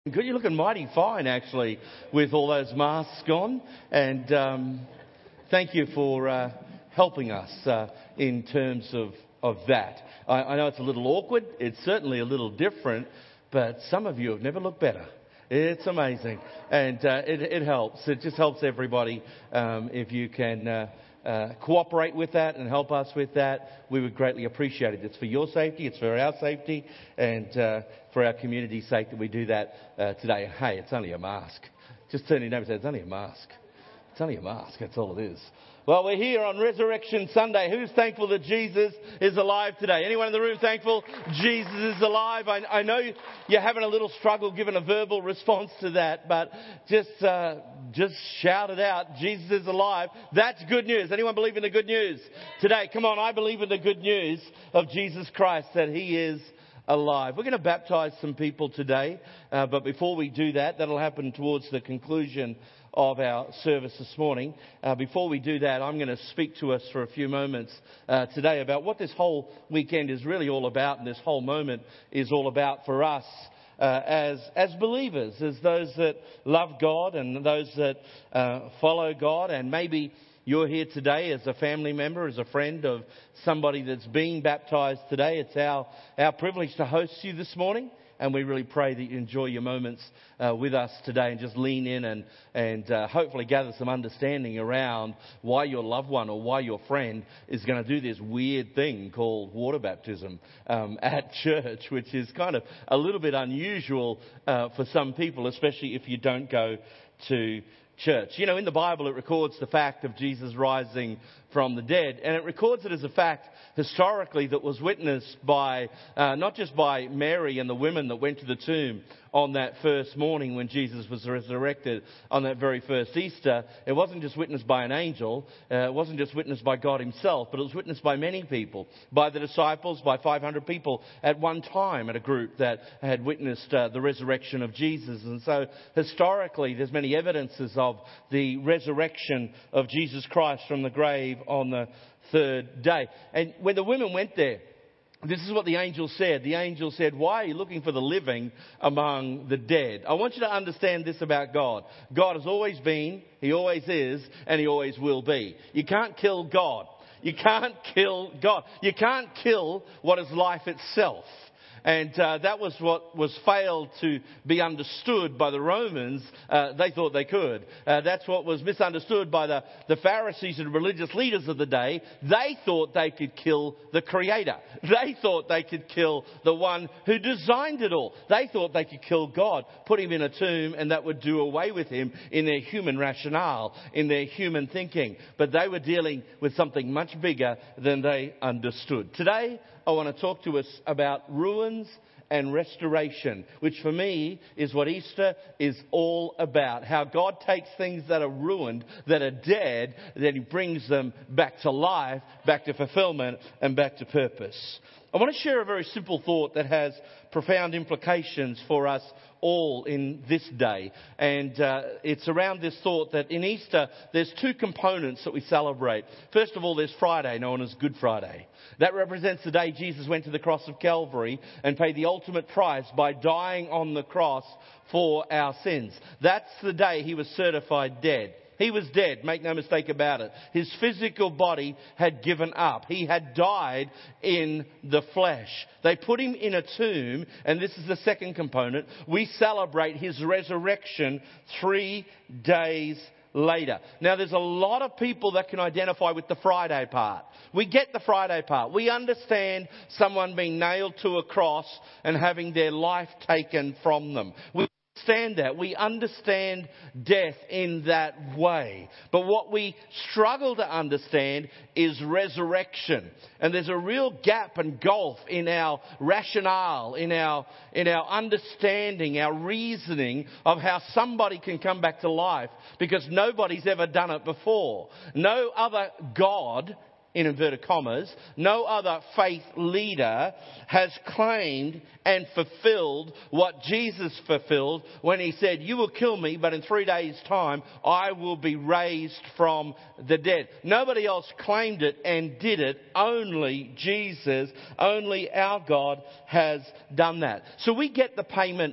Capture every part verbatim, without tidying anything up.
Good, you're looking mighty fine actually with all those masks on, and um, thank you for uh, helping us uh, in terms of, of that. I, I know it's a little awkward, it's certainly a little different, but some of you have never looked better. It's amazing, and uh, it, it helps. It just helps everybody um, if you can uh, uh, cooperate with that and help us with that. We would greatly appreciate it. It's for your safety, it's for our safety, and uh, for our community's sake that we do that uh, today. Hey, it's only a mask. Just turn your neighbour and say, it's only a mask. It's only a mask. That's all it is. Well, we're here on Resurrection Sunday. Who's thankful that Jesus is alive today? Anyone in the room thankful Jesus is alive? I, I know you're having a little struggle giving a verbal response to that, but just uh, just shout it out. Jesus is alive. That's good news. Anyone believe in the good news today? Come on, I believe in the good news of Jesus Christ, that he is alive. We're going to baptise some people today, uh, but before we do that, that'll happen towards the conclusion of our service this morning. Uh, before we do that, I'm going to speak to us for a few moments uh, today about what this whole weekend is really all about, and this whole moment is all about for us uh, as as believers, as those that love God and those that uh, follow God. And maybe you're here today as a family member, as a friend of somebody that's being baptised today. It's our, our privilege to host you this morning. And we really pray that you enjoy your moments uh, with us today and just lean in and, and uh, hopefully gather some understanding around why your loved one or why your friend is going to do this weird thing called water baptism um, at church, which is kind of a little bit unusual uh, for some people, especially if you don't go to church. You know, in the Bible it records the fact of Jesus rising from the dead, and it records it as a fact historically that was witnessed by uh, not just by Mary and the women that went to the tomb on that first morning when Jesus was resurrected on that very first Easter. It wasn't just witnessed by an angel, uh, it wasn't just witnessed by God himself, but it was witnessed by many people, by the disciples, by five hundred people at one time, at a group that had witnessed uh, the resurrection of Jesus. And so historically there's many evidences of the resurrection of Jesus Christ from the grave on the third day. And when the women went there, this is what the angel said. The angel said, why are you looking for the living among the dead? I want you to understand this about God. God has always been, he always is, and he always will be. You can't kill God. You can't kill God. You can't kill what is life itself. And uh, that was what was failed to be understood by the Romans. Uh, they thought they could. Uh, that's what was misunderstood by the, the Pharisees and religious leaders of the day. They thought they could kill the Creator. They thought they could kill the one who designed it all. They thought they could kill God, put him in a tomb, and that would do away with him in their human rationale, in their human thinking. But they were dealing with something much bigger than they understood. Today, I want to talk to us about ruins and restoration, which for me is what Easter is all about. How God takes things that are ruined, that are dead, then he brings them back to life, back to fulfillment, and back to purpose. I want to share a very simple thought that has profound implications for us all in this day. And uh, it's around this thought that in Easter, there's two components that we celebrate. First of all, there's Friday, known as Good Friday. That represents the day Jesus went to the cross of Calvary and paid the ultimate price by dying on the cross for our sins. That's the day he was certified dead. He was dead, make no mistake about it. His physical body had given up. He had died in the flesh. They put him in a tomb, and this is the second component. We celebrate his resurrection three days later. Now, there's a lot of people that can identify with the Friday part. We get the Friday part. We understand someone being nailed to a cross and having their life taken from them. We understand that. We understand death in that way. But what we struggle to understand is resurrection. And there's a real gap and gulf in our rationale, in our, in our understanding, our reasoning of how somebody can come back to life, because nobody's ever done it before. No other God, in inverted commas, no other faith leader has claimed and fulfilled what Jesus fulfilled when he said, you will kill me, but in three days' time I will be raised from the dead. Nobody else claimed it and did it. Only Jesus, only our God has done that. So we get the payment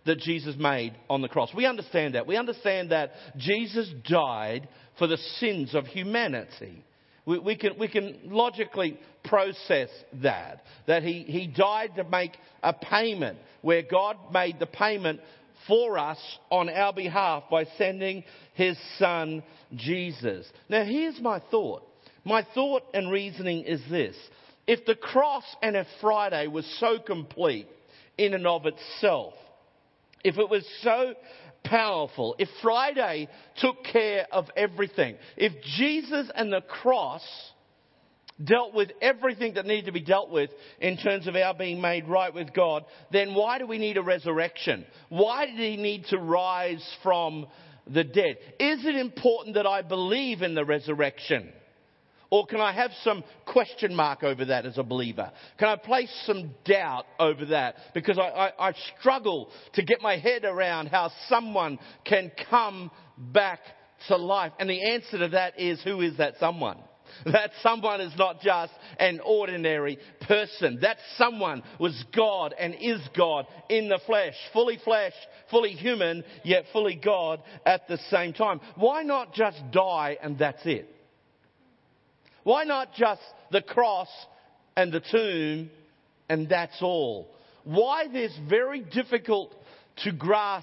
that Jesus made on the cross. We understand that. We understand that Jesus died for the sins of humanity. We, we can we can logically process that. That he, he died to make a payment where God made the payment for us on our behalf by sending his son Jesus. Now here's my thought. My thought and reasoning is this. If the cross and if Friday was so complete in and of itself, if it was so powerful, if Friday took care of everything, if Jesus and the cross dealt with everything that needed to be dealt with in terms of our being made right with God, then why do we need a resurrection? Why did he need to rise from the dead? Is it important that I believe in the resurrection? Or can I have some question mark over that as a believer? Can I place some doubt over that? Because I, I, I struggle to get my head around how someone can come back to life. And the answer to that is, who is that someone? That someone is not just an ordinary person. That someone was God and is God in the flesh. Fully flesh, fully human, yet fully God at the same time. Why not just die and that's it? Why not just the cross and the tomb and that's all? Why this very difficult to grasp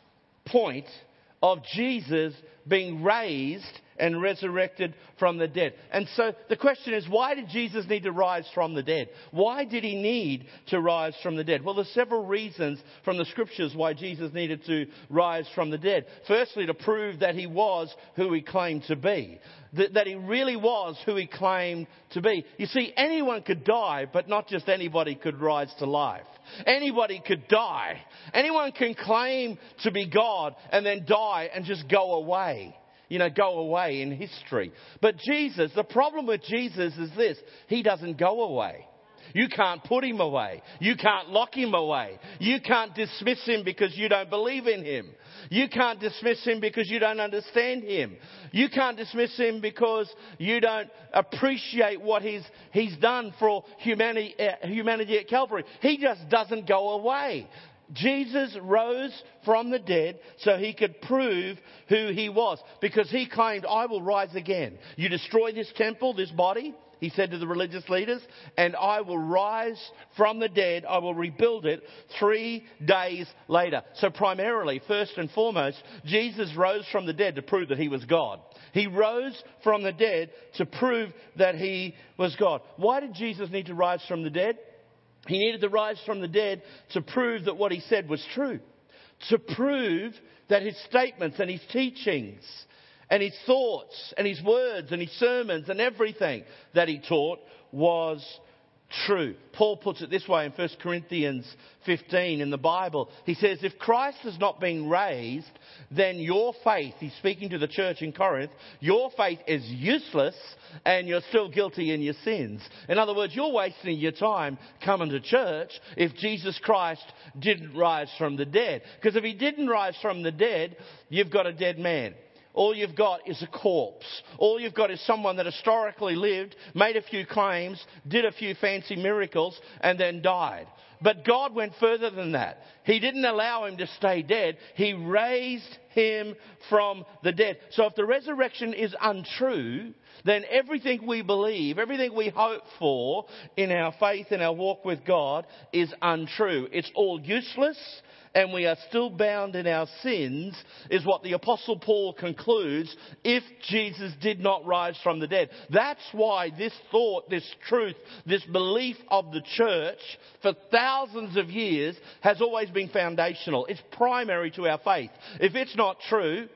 point of Jesus being raised and resurrected from the dead? And so the question is, why did Jesus need to rise from the dead? Why did he need to rise from the dead? Well, there's several reasons from the scriptures why Jesus needed to rise from the dead. Firstly, to prove that he was who he claimed to be. That, that he really was who he claimed to be. You see, anyone could die, but not just anybody could rise to life. Anybody could die. Anyone can claim to be God and then die and just go away. You know, go away in history. But Jesus, the problem with Jesus is this. He doesn't go away. You can't put him away. You can't lock him away. You can't dismiss him because you don't believe in him. You can't dismiss him because you don't understand him. You can't dismiss him because you don't appreciate what he's, he's done for humanity, uh, humanity at Calvary. He just doesn't go away. Jesus rose from the dead so he could prove who he was. Because he claimed, I will rise again. You destroy this temple, this body, he said to the religious leaders, and I will rise from the dead. I will rebuild it three days later. So primarily, first and foremost, Jesus rose from the dead to prove that he was God. He rose from the dead to prove that he was God. Why did Jesus need to rise from the dead? He needed to rise from the dead to prove that what he said was true. To prove that his statements and his teachings and his thoughts and his words and his sermons and everything that he taught was true. Paul puts it this way in First Corinthians fifteen in the Bible. He says, if Christ has not been raised, then your faith, he's speaking to the church in Corinth, your faith is useless and you're still guilty in your sins. In other words, you're wasting your time coming to church if Jesus Christ didn't rise from the dead. Because if he didn't rise from the dead, you've got a dead man. All you've got is a corpse. All you've got is someone that historically lived, made a few claims, did a few fancy miracles, and then died. But God went further than that. He didn't allow him to stay dead. He raised him from the dead. So if the resurrection is untrue, then everything we believe, everything we hope for in our faith and our walk with God is untrue. It's all useless. And we are still bound in our sins, is what the Apostle Paul concludes, if Jesus did not rise from the dead. That's why this thought, this truth, this belief of the church for thousands of years has always been foundational. It's primary to our faith. If it's not true,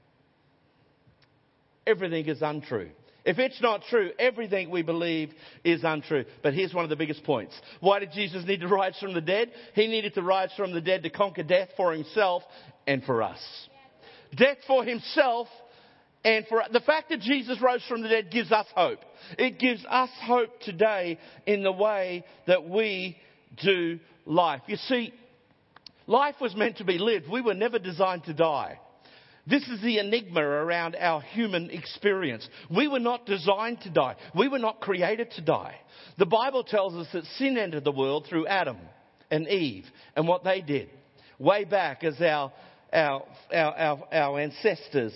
everything is untrue. If it's not true, everything we believe is untrue. But here's one of the biggest points. Why did Jesus need to rise from the dead? He needed to rise from the dead to conquer death for himself and for us. Death for himself and for us. The fact that Jesus rose from the dead gives us hope. It gives us hope today in the way that we do life. You see, life was meant to be lived. We were never designed to die. This is the enigma around our human experience. We were not designed to die. We were not created to die. The Bible tells us that sin entered the world through Adam and Eve and what they did. way back as our, our, our, our, our ancestors,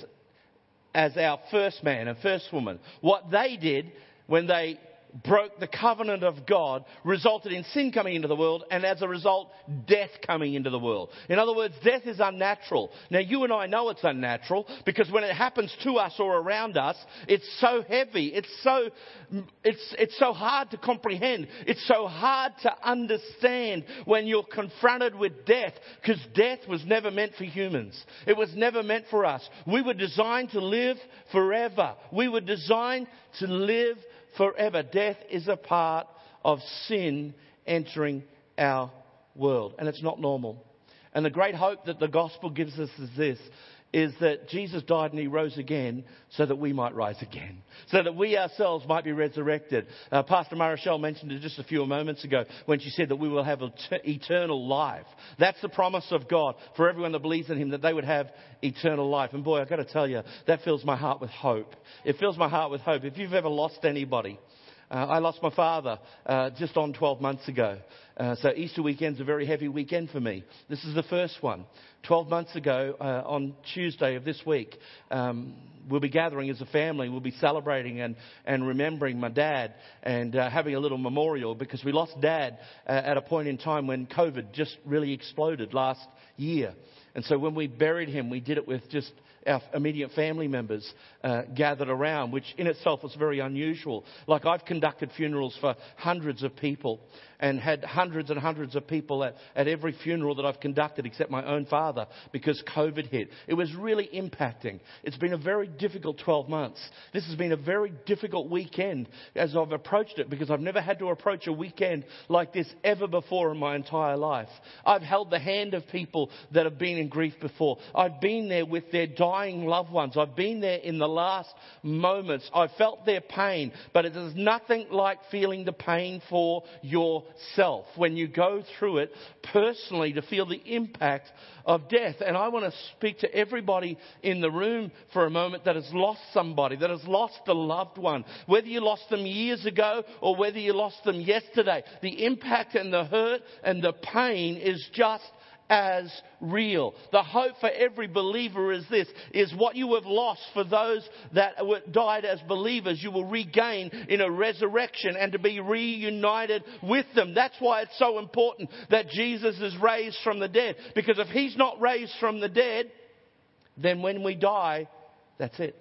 as our first man and first woman. What they did when they broke the covenant of God resulted in sin coming into the world, and as a result, death coming into the world. In other words, death is unnatural. Now, you and I know it's unnatural because when it happens to us or around us, it's so heavy. It's so, it's, it's so hard to comprehend. It's so hard to understand when you're confronted with death, because death was never meant for humans. It was never meant for us. We were designed to live forever. We were designed to live forever. Death is a part of sin entering our world, and it's not normal. And the great hope that the gospel gives us is this, is that Jesus died and he rose again so that we might rise again, so that we ourselves might be resurrected. Uh, Pastor Marichelle mentioned it just a few moments ago when she said that we will have eternal life. That's the promise of God for everyone that believes in him, that they would have eternal life. And boy, I've got to tell you, that fills my heart with hope. It fills my heart with hope. If you've ever lost anybody, Uh, I lost my father uh, just on twelve months ago. Uh, so Easter weekend's a very heavy weekend for me. This is the first one. twelve months ago, uh, on Tuesday of this week, um, we'll be gathering as a family. We'll be celebrating and, and remembering my dad and uh, having a little memorial, because we lost Dad uh, at a point in time when COVID just really exploded last year. And so when we buried him, we did it with just our immediate family members uh, gathered around, which in itself was very unusual. Like, I've conducted funerals for hundreds of people and had hundreds and hundreds of people at, at every funeral that I've conducted except my own father, because COVID hit. It was really impacting. It's been a very difficult twelve months. This has been a very difficult weekend as I've approached it, because I've never had to approach a weekend like this ever before in my entire life. I've held the hand of people that have been in grief before. I've been there with their dying loved ones. I've been there in the last moments. I've felt their pain, but it is nothing like feeling the pain for yourself when you go through it personally, to feel the impact of death. And I want to speak to everybody in the room for a moment that has lost somebody, that has lost a loved one, whether you lost them years ago or whether you lost them yesterday. The impact and the hurt and the pain is just as real. The hope for every believer is this, is what you have lost for those that died as believers, you will regain in a resurrection and to be reunited with them. That's why it's so important that Jesus is raised from the dead. Because if he's not raised from the dead, then when we die, that's it.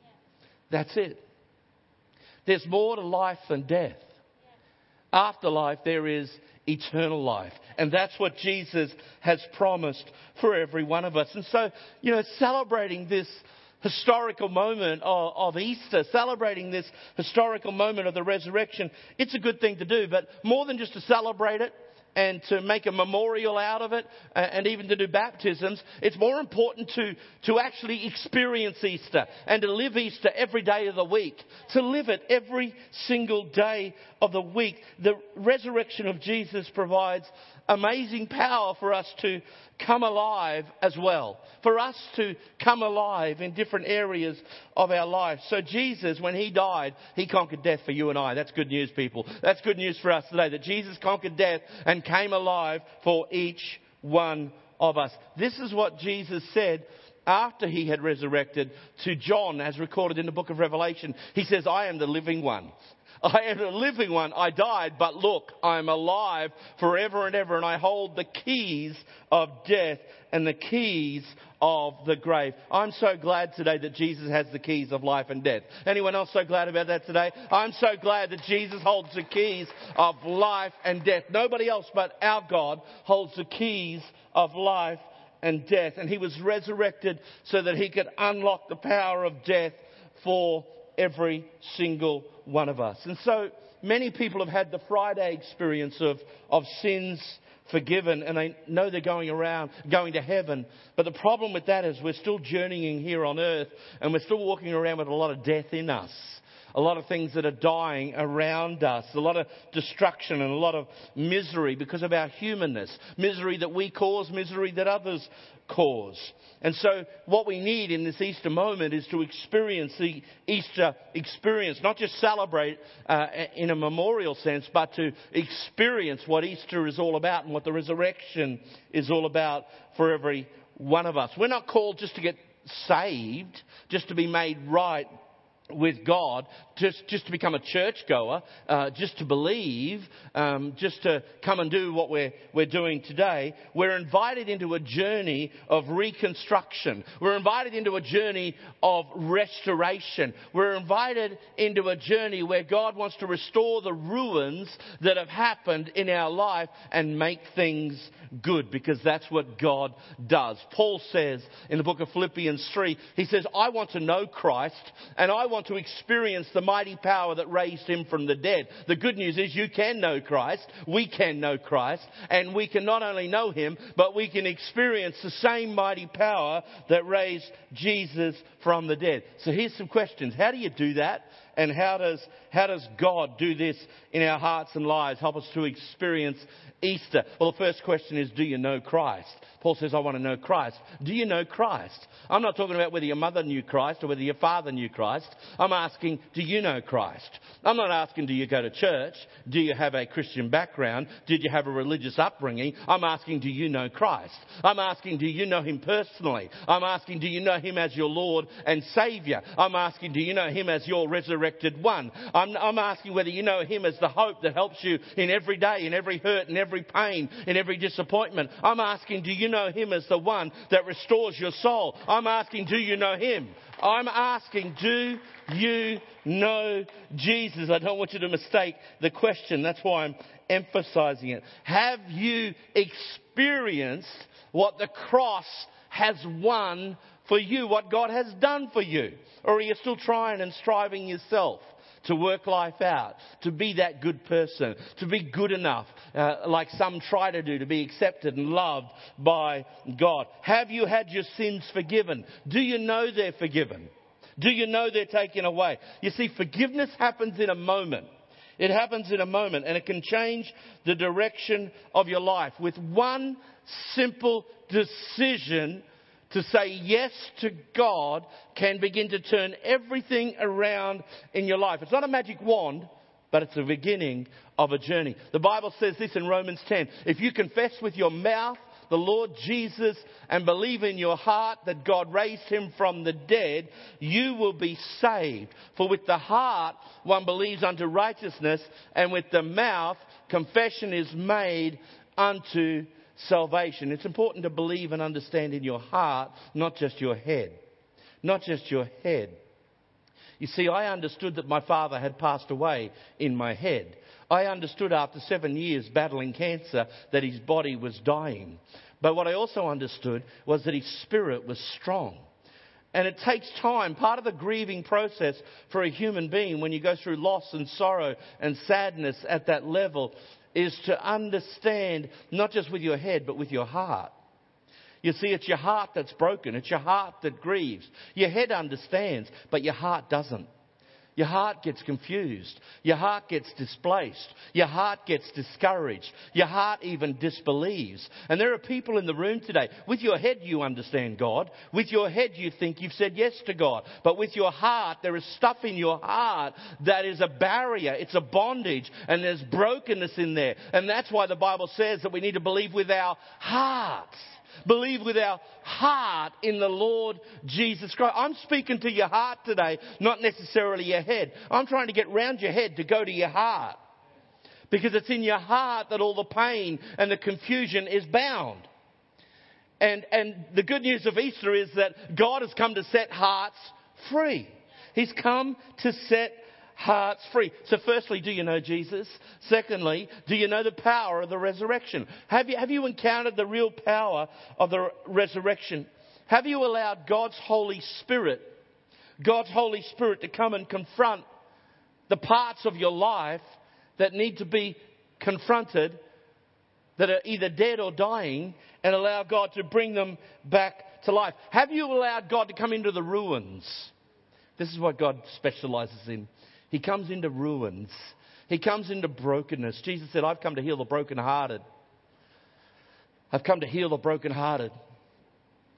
That's it. There's more to life than death. After life, there is eternal life. And that's what Jesus has promised for every one of us. And so, you know, celebrating this historical moment of, of Easter, celebrating this historical moment of the resurrection, it's a good thing to do. But more than just to celebrate it and to make a memorial out of it, uh, and even to do baptisms, it's more important to, to actually experience Easter and to live Easter every day of the week. To live it every single day of the week. The resurrection of Jesus provides amazing power for us to come alive as well. For us to come alive in different areas of our life. So Jesus, when he died, he conquered death for you and I. That's good news, people. That's good news for us today, that Jesus conquered death and came alive for each one of us. This is what Jesus said after he had resurrected to John, as recorded in the book of Revelation. He says, I am the living one. I am the living one. I died, but look, I'm alive forever and ever, and I hold the keys of death and the keys of the grave. I'm so glad today that Jesus has the keys of life and death. Anyone else so glad about that today? I'm so glad that Jesus holds the keys of life and death. Nobody else but our God holds the keys of life and death. And he was resurrected so that he could unlock the power of death for every single one of us. And so many people have had the Friday experience of, of sins forgiven, and they know they're going around, going to heaven. But the problem with that is we're still journeying here on earth, and we're still walking around with a lot of death in us. A lot of things that are dying around us. A lot of destruction and a lot of misery because of our humanness. Misery that we cause, misery that others cause. And so what we need in this Easter moment is to experience the Easter experience, not just celebrate uh, in a memorial sense, but to experience what Easter is all about and what the resurrection is all about for every one of us. We're not called just to get saved, just to be made right with God, just, just to become a churchgoer, uh, just to believe, um, just to come and do what we're, we're doing today. We're invited into a journey of reconstruction. We're invited into a journey of restoration. We're invited into a journey where God wants to restore the ruins that have happened in our life and make things good, because that's what God does. Paul says in the book of Philippians three, he says, I want to know Christ and I want to experience the mighty power that raised him from the dead. The good news is you can know Christ, we can know Christ, and we can not only know him, but we can experience the same mighty power that raised Jesus from the dead. So here's some questions. How do you do that? And how does, how does God do this in our hearts and lives? Help us to experience Easter. Well, the first question is, do you know Christ? Paul says, I want to know Christ. Do you know Christ? I'm not talking about whether your mother knew Christ or whether your father knew Christ. I'm asking, do you know Christ? I'm not asking, do you go to church? Do you have a Christian background? Did you have a religious upbringing? I'm asking, do you know Christ? I'm asking, do you know him personally? I'm asking, do you know him as your Lord and Saviour? I'm asking, do you know him as your resurrected one? I'm, I'm asking whether you know him as the hope that helps you in every day, in every hurt, in every pain, in every disappointment. I'm asking, do you know him as the one that restores your soul? I'm asking, do you know him? I'm asking, do you know Jesus? I don't want you to mistake the question. That's why I'm emphasizing it. Have you experienced what the cross has won for you, what God has done for you? Or are you still trying and striving yourself to work life out, to be that good person, to be good enough, uh, like some try to do, to be accepted and loved by God? Have you had your sins forgiven? Do you know they're forgiven? Do you know they're taken away? You see, forgiveness happens in a moment. It happens in a moment, and it can change the direction of your life. With one simple decision to say yes to God can begin to turn everything around in your life. It's not a magic wand, but it's the beginning of a journey. The Bible says this in Romans ten. If you confess with your mouth the Lord Jesus and believe in your heart that God raised him from the dead, you will be saved. For with the heart one believes unto righteousness, and with the mouth confession is made unto salvation. It's important to believe and understand in your heart, not just your head. Not just your head. You see, I understood that my father had passed away in my head. I understood after seven years battling cancer that his body was dying. But what I also understood was that his spirit was strong. And it takes time. Part of the grieving process for a human being when you go through loss and sorrow and sadness at that level is to understand, not just with your head, but with your heart. You see, it's your heart that's broken. It's your heart that grieves. Your head understands, but your heart doesn't. Your heart gets confused. Your heart gets displaced. Your heart gets discouraged. Your heart even disbelieves. And there are people in the room today. With your head you understand God. With your head you think you've said yes to God. But with your heart, there is stuff in your heart that is a barrier. It's a bondage. And there's brokenness in there. And that's why the Bible says that we need to believe with our hearts. Believe with our heart in the Lord Jesus Christ. I'm speaking to your heart today, not necessarily your head. I'm trying to get round your head to go to your heart. Because it's in your heart that all the pain and the confusion is bound. And, and the good news of Easter is that God has come to set hearts free. He's come to set hearts free. So firstly, do you know Jesus? Secondly, do you know the power of the resurrection? Have you, have you encountered the real power of the resurrection? Have you allowed God's Holy Spirit, God's Holy Spirit to come and confront the parts of your life that need to be confronted, that are either dead or dying, and allow God to bring them back to life? Have you allowed God to come into the ruins? This is what God specializes in. He comes into ruins. He comes into brokenness. Jesus said, I've come to heal the brokenhearted. I've come to heal the brokenhearted.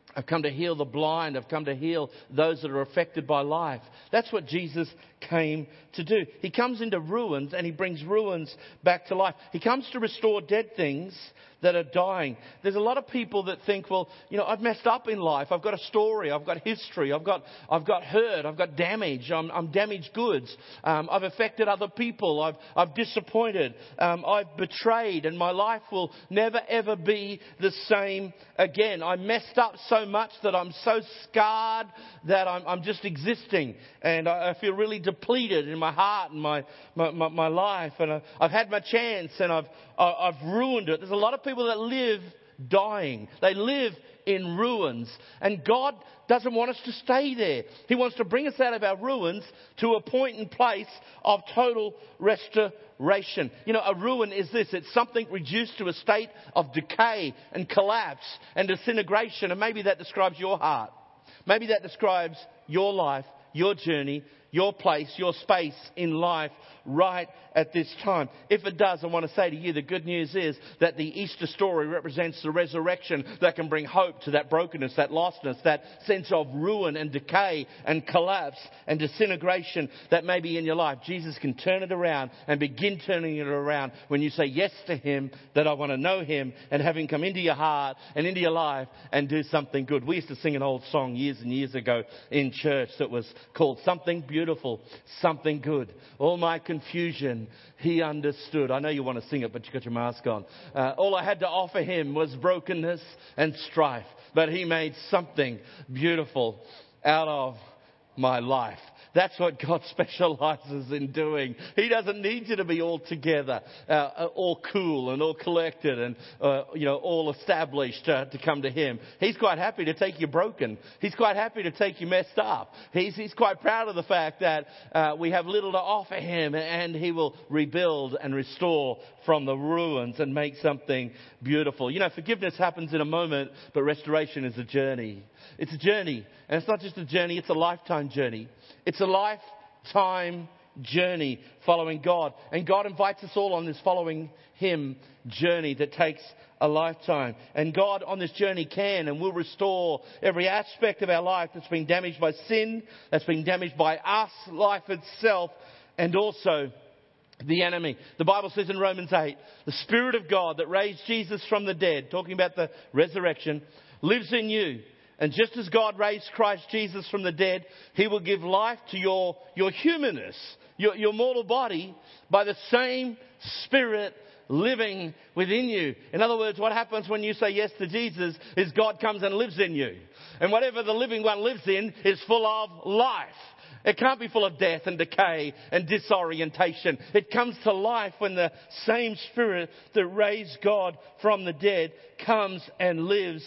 I've come to heal the blind. I've come to heal those that are affected by life. That's what Jesus came to do. He comes into ruins and he brings ruins back to life. He comes to restore dead things that are dying. There's a lot of people that think, well, you know, I've messed up in life. I've got a story. I've got history. I've got, I've got hurt. I've got damage. I'm, I'm damaged goods. Um, I've affected other people. I've, I've disappointed. Um, I've betrayed, and my life will never ever be the same again. I messed up so much that I'm so scarred that I'm, I'm just existing, and I, I feel really depleted in my heart and my my, my, my life, and I, I've had my chance and I've I, I've ruined it. There's a lot of people that live dying. They live in ruins, and God doesn't want us to stay there. He wants to bring us out of our ruins to a point and place of total restoration. You know, a ruin is this. It's something reduced to a state of decay and collapse and disintegration, and maybe that describes your heart. Maybe that describes your life, your journey, your place, your space in life right at this time. If it does, I want to say to you, the good news is that the Easter story represents the resurrection that can bring hope to that brokenness, that lostness, that sense of ruin and decay and collapse and disintegration that may be in your life. Jesus can turn it around and begin turning it around when you say yes to Him, that I want to know Him and have Him come into your heart and into your life and do something good. We used to sing an old song years and years ago in church that was called Something Beautiful, Something Good. All my confusion, He understood. I know you want to sing it, but you got your mask on. Uh, all I had to offer Him was brokenness and strife, but He made something beautiful out of my life. That's what God specializes in doing. He doesn't need you to be all together, uh, all cool and all collected and, uh, you know, all established uh, to come to Him. He's quite happy to take you broken. He's quite happy to take you messed up. He's, he's quite proud of the fact that uh, we have little to offer Him, and He will rebuild and restore from the ruins and make something beautiful. You know, forgiveness happens in a moment, but restoration is a journey. It's a journey. And it's not just a journey, it's a lifetime journey. It's a lifetime journey following God. And God invites us all on this following Him journey that takes a lifetime. And God on this journey can and will restore every aspect of our life that's been damaged by sin, that's been damaged by us, life itself, and also the enemy. The Bible says in Romans eight, the Spirit of God that raised Jesus from the dead, talking about the resurrection, lives in you. And just as God raised Christ Jesus from the dead, He will give life to your, your humanness, your, your mortal body, by the same Spirit living within you. In other words, what happens when you say yes to Jesus is God comes and lives in you. And whatever the living one lives in is full of life. It can't be full of death and decay and disorientation. It comes to life when the same Spirit that raised God from the dead comes and lives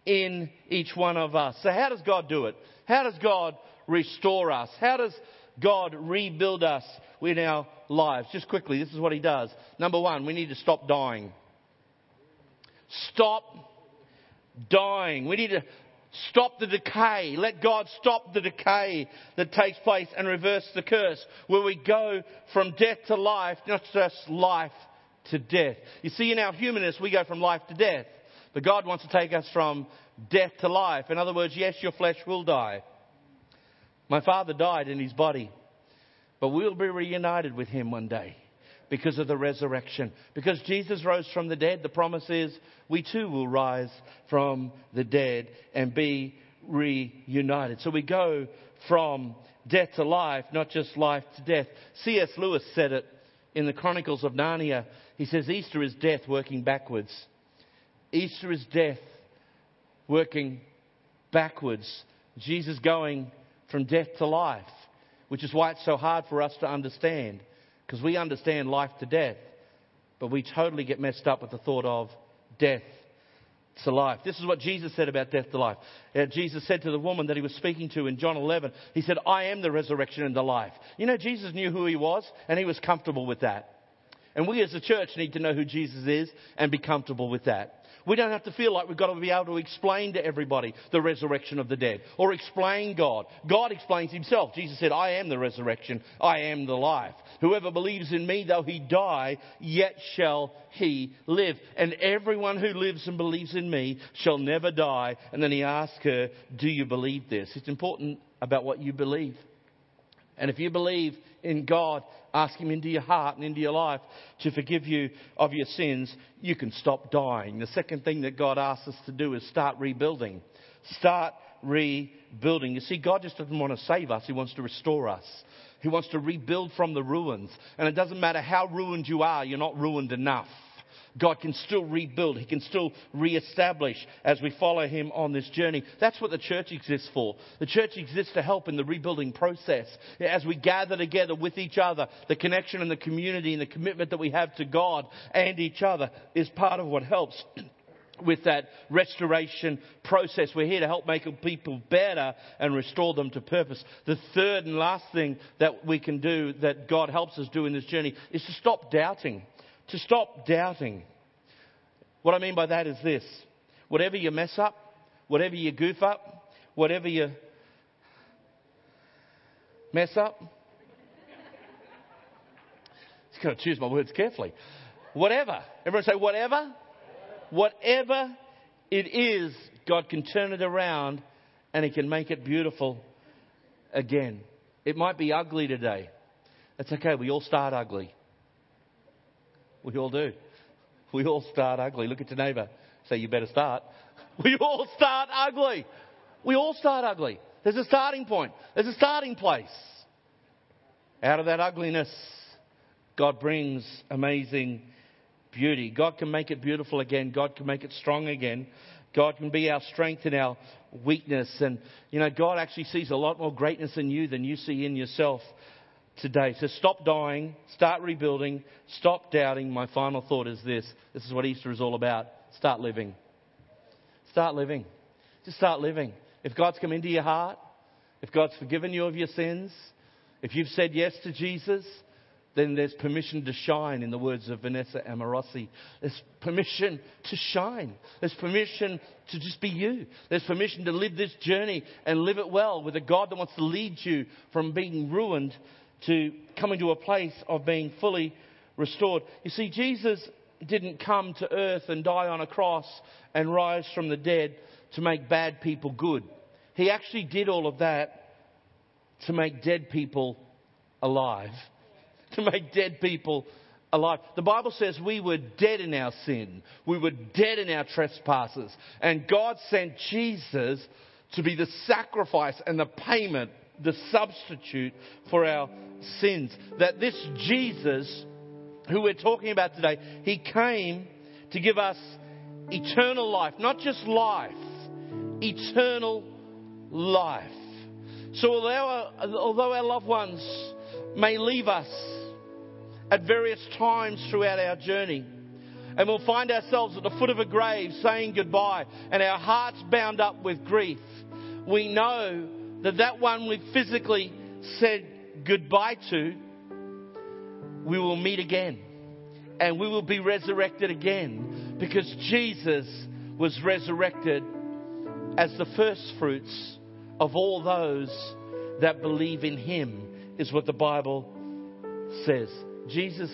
in each one of us. So how does God do it? How does God restore us? How does God rebuild us in our lives? Just quickly, this is what He does. Number one, we need to stop dying. Stop dying. We need to stop the decay. Let God stop the decay that takes place and reverse the curse, where we go from death to life, not just life to death. You see, in our humanness, we go from life to death. But God wants to take us from death to life. In other words, yes, your flesh will die. My father died in his body, but we'll be reunited with Him one day because of the resurrection. Because Jesus rose from the dead, the promise is we too will rise from the dead and be reunited. So we go from death to life, not just life to death. C S Lewis said it in the Chronicles of Narnia. He says, Easter is death working backwards. Easter is death working backwards. Jesus going from death to life, which is why it's so hard for us to understand, because we understand life to death, but we totally get messed up with the thought of death to life. This is what Jesus said about death to life. Uh, Jesus said to the woman that He was speaking to in John eleven, He said, I am the resurrection and the life. You know, Jesus knew who He was, and He was comfortable with that. And we as a church need to know who Jesus is and be comfortable with that. We don't have to feel like we've got to be able to explain to everybody the resurrection of the dead or explain God. God explains himself. Jesus said, I am the resurrection. I am the life. Whoever believes in me, though he die, yet shall he live. And everyone who lives and believes in me shall never die. And then he asked her, do you believe this? It's important about what you believe. And if you believe in God, ask him into your heart and into your life to forgive you of your sins, you can stop dying. The second thing that God asks us to do is start rebuilding. Start rebuilding. You see, God just doesn't want to save us. He wants to restore us. He wants to rebuild from the ruins. And it doesn't matter how ruined you are, you're not ruined enough. God can still rebuild. He can still reestablish as we follow him on this journey. That's what the church exists for. The church exists to help in the rebuilding process. As we gather together with each other, the connection and the community and the commitment that we have to God and each other is part of what helps with that restoration process. We're here to help make people better and restore them to purpose. The third and last thing that we can do, that God helps us do in this journey, is to stop doubting. To stop doubting. What I mean by that is this. Whatever you mess up, whatever you goof up, whatever you mess up. Just got to choose my words carefully. Whatever. Everyone say whatever. Whatever it is, God can turn it around and he can make it beautiful again. It might be ugly today. That's okay. We all start ugly. We all do. We all start ugly. Look at your neighbour. Say, you better start. We all start ugly. We all start ugly. There's a starting point. There's a starting place. Out of that ugliness, God brings amazing beauty. God can make it beautiful again. God can make it strong again. God can be our strength and our weakness. And, you know, God actually sees a lot more greatness in you than you see in yourself today. So stop dying, start rebuilding, stop doubting. My final thought is this. This is what Easter is all about. Start living. Start living. Just start living. If God's come into your heart, if God's forgiven you of your sins, if you've said yes to Jesus, then there's permission to shine, in the words of Vanessa Amorossi. There's permission to shine. There's permission to just be you. There's permission to live this journey and live it well with a God that wants to lead you from being ruined to coming to a place of being fully restored. You see, Jesus didn't come to earth and die on a cross and rise from the dead to make bad people good. He actually did all of that to make dead people alive. To make dead people alive. The Bible says we were dead in our sin. We were dead in our trespasses. And God sent Jesus to be the sacrifice and the payment, the substitute for our sins. That this Jesus, who we're talking about today, he came to give us eternal life. Not just life, eternal life. So although our, although our loved ones may leave us at various times throughout our journey, and we'll find ourselves at the foot of a grave saying goodbye, and our hearts bound up with grief, we know that that one we've physically said goodbye to, we will meet again. And we will be resurrected again. Because Jesus was resurrected as the first fruits of all those that believe in him, is what the Bible says. Jesus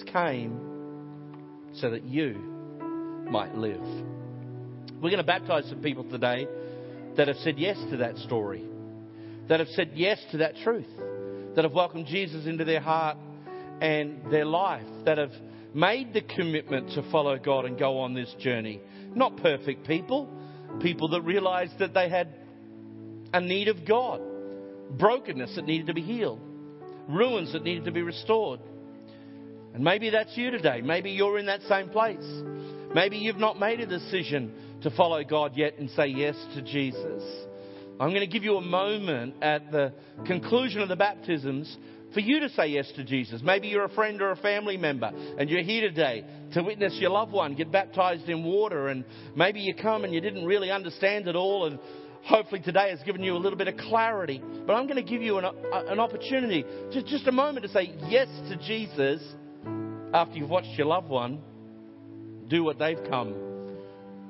came so that you might live. We're going to baptize some people today that have said yes to that story, that have said yes to that truth, that have welcomed Jesus into their heart and their life, that have made the commitment to follow God and go on this journey. Not perfect people, people that realized that they had a need of God, brokenness that needed to be healed, ruins that needed to be restored. And maybe that's you today. Maybe you're in that same place. Maybe you've not made a decision to follow God yet and say yes to Jesus. I'm going to give you a moment at the conclusion of the baptisms for you to say yes to Jesus. Maybe you're a friend or a family member and you're here today to witness your loved one get baptized in water, and maybe you come and you didn't really understand it all, and hopefully today has given you a little bit of clarity. But I'm going to give you an, an opportunity, just, just a moment to say yes to Jesus after you've watched your loved one do what they've come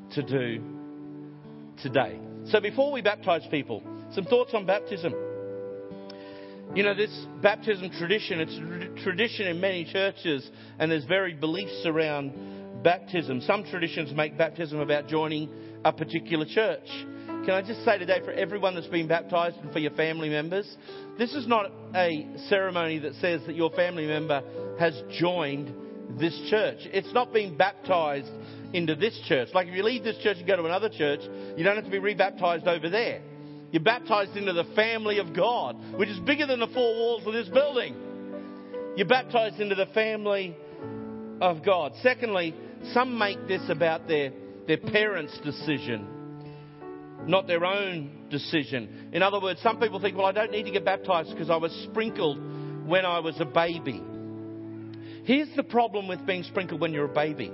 to do today. So before we baptize people, some thoughts on baptism. You know, this baptism tradition, it's a tradition in many churches, and there's varied beliefs around baptism. Some traditions make baptism about joining a particular church. Can I just say today, for everyone that's been baptised and for your family members, this is not a ceremony that says that your family member has joined this church. It's not being baptised into this church. Like if you leave this church and go to another church, you don't have to be rebaptised over there. You're baptised into the family of God, which is bigger than the four walls of this building. You're baptised into the family of God. Secondly, some make this about their, their parents' decision, not their own decision. In other words, some people think, well, I don't need to get baptised because I was sprinkled when I was a baby. Here's the problem with being sprinkled when you're a baby.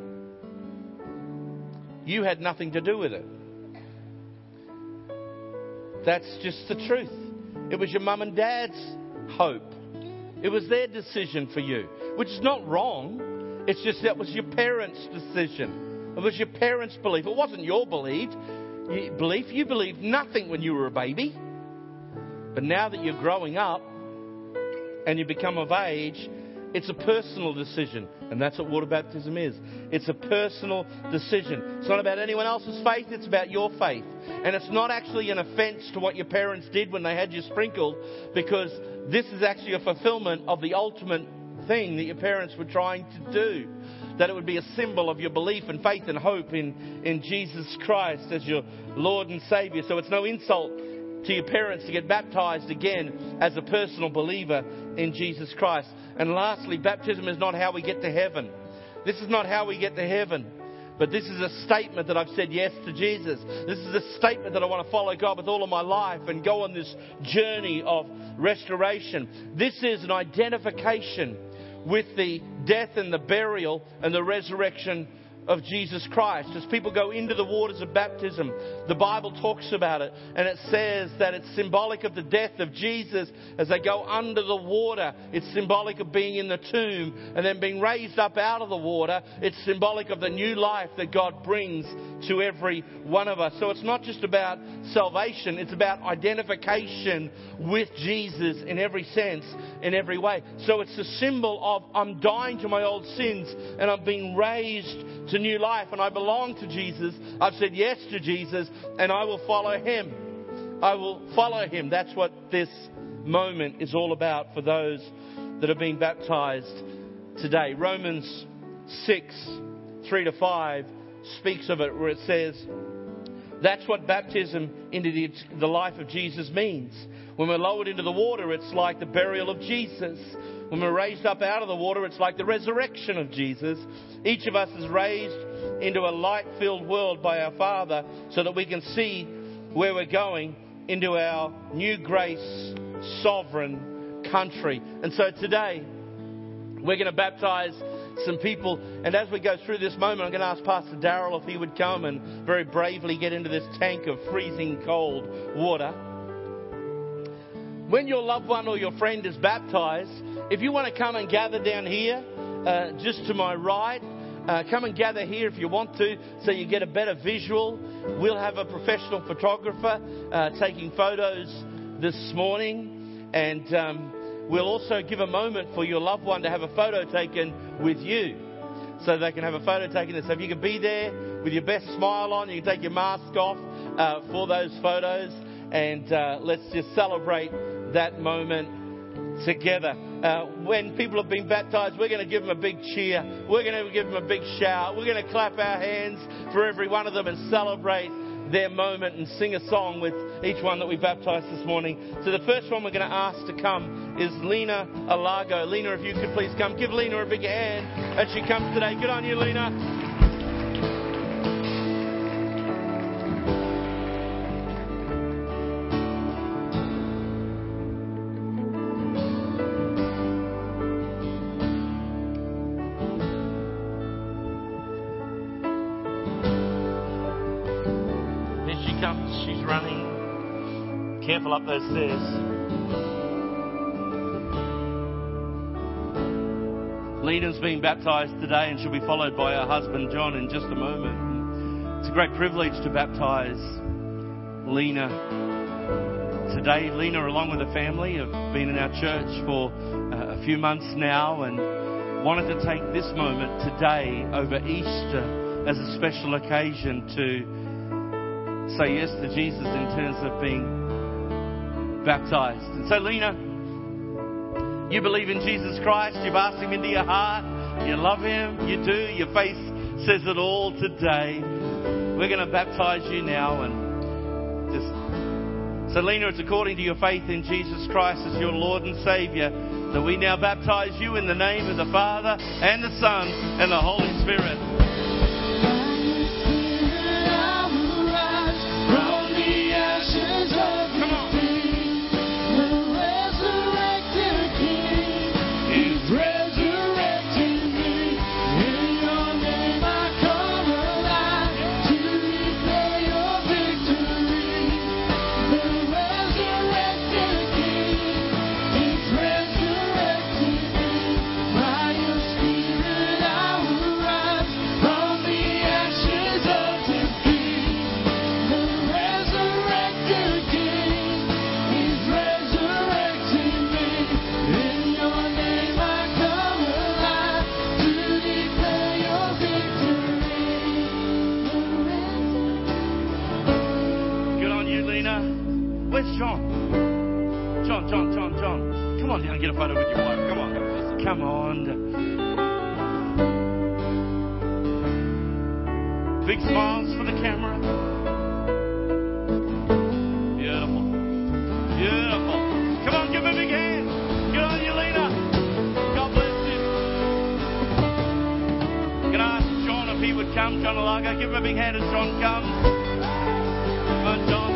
You had nothing to do with it. That's just the truth. It was your mum and dad's hope. It was their decision for you, which is not wrong. It's just that was your parents' decision. It was your parents' belief. It wasn't your belief. You belief. You believed nothing when you were a baby. But now that you're growing up and you become of age, it's a personal decision. And that's what water baptism is. It's a personal decision. It's not about anyone else's faith. It's about your faith. And it's not actually an offence to what your parents did when they had you sprinkled, because this is actually a fulfilment of the ultimate thing that your parents were trying to do. That it would be a symbol of your belief and faith and hope in, in Jesus Christ as your Lord and Saviour. So it's no insult to your parents to get baptised again as a personal believer in Jesus Christ. And lastly, baptism is not how we get to heaven. This is not how we get to heaven. But this is a statement that I've said yes to Jesus. This is a statement that I want to follow God with all of my life and go on this journey of restoration. This is an identification with the death and the burial and the resurrection of Jesus Christ. As people go into the waters of baptism, the Bible talks about it, and it says that it's symbolic of the death of Jesus as they go under the water. It's symbolic of being in the tomb and then being raised up out of the water. It's symbolic of the new life that God brings to every one of us. So it's not just about salvation, it's about identification with Jesus in every sense, in every way. So it's a symbol of I'm dying to my old sins and I'm being raised to new life, and I belong to Jesus. I've said yes to Jesus, and I will follow Him. I will follow Him. That's what this moment is all about for those that are being baptized today. Romans six, three to five speaks of it, where it says, that's what baptism into the, the life of Jesus means. When we're lowered into the water, it's like the burial of Jesus. When we're raised up out of the water, it's like the resurrection of Jesus. Each of us is raised into a light-filled world by our Father so that we can see where we're going into our new grace, sovereign country. And so today, we're going to baptize some people. And as we go through this moment, I'm going to ask Pastor Darrell if he would come and very bravely get into this tank of freezing cold water. When your loved one or your friend is baptized, if you want to come and gather down here, uh, just to my right, uh, come and gather here if you want to, so you get a better visual. We'll have a professional photographer uh, taking photos this morning, and um, we'll also give a moment for your loved one to have a photo taken with you, so they can have a photo taken. So if you can be there with your best smile on, you can take your mask off uh, for those photos, and uh, let's just celebrate that moment together. Uh, when people have been baptized, we're going to give them a big cheer. We're going to give them a big shout. We're going to clap our hands for every one of them and celebrate their moment and sing a song with each one that we baptized this morning. So the first one we're going to ask to come is Lena Alago. Lena, if you could please come. Give Lena a big hand as she comes today. Good on you, Lena. She's running. Careful up those stairs. Lena's being baptised today, and she'll be followed by her husband John in just a moment. It's a great privilege to baptise Lena today. Lena, along with her family, have been in our church for uh, a few months now and wanted to take this moment today over Easter as a special occasion to say yes to Jesus in terms of being baptised. And so, Lena, you believe in Jesus Christ, you've asked him into your heart, you love him, you do, your faith says it all today. We're going to baptise you now, and just so, Lena, it's according to your faith in Jesus Christ as your Lord and Saviour that we now baptise you in the name of the Father and the Son and the Holy Spirit. Get a photo with your wife. Come on. Come on. Big smiles for the camera. Beautiful. Beautiful. Come on, give him a big hand. Good on you, Lena. God bless you. Can I ask John if he would come? John Alaga, give him a big hand as John comes. Come on, John.